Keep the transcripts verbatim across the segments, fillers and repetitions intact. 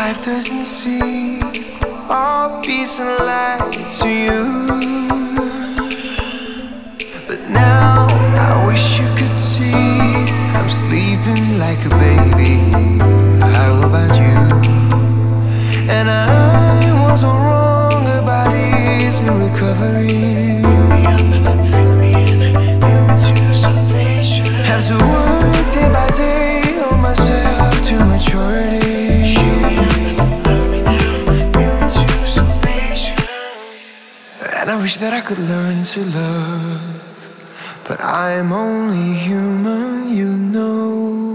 life doesn't seem all peace and light to you, but now I wish you could see I'm sleeping like a baby. How about you? And I wasn't wrong about easy recovery. Fill me up, fill me in, lead me to salvation. Have to work day by day on myself to maturity. Show me up, love me now, lead me to salvation. And I wish that I could learn to love, but I'm only human, you know.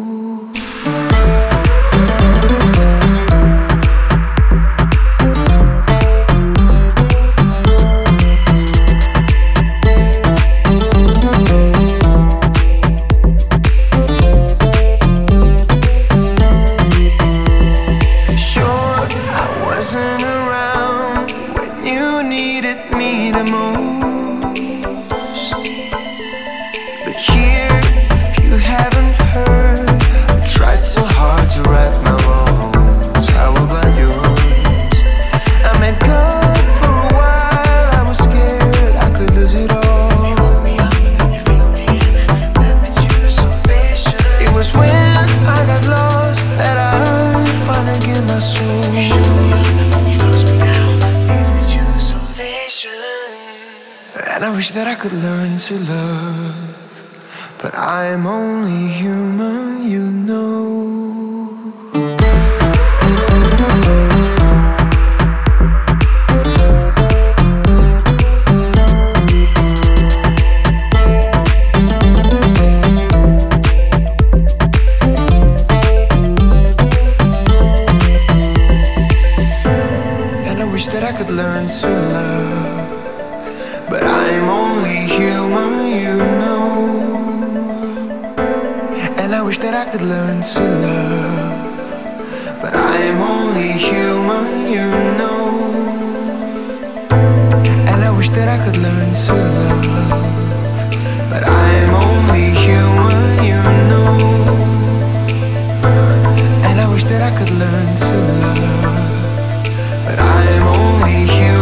And I wish that I could learn to love, but I'm only human, you know. And I wish that I could learn to love, but I'm only human, you know. And I wish that I could learn to love, but I'm only human, you know. And I wish that I could learn to love, but I'm only human, you know. And I wish that I could learn to love, but I'm only human.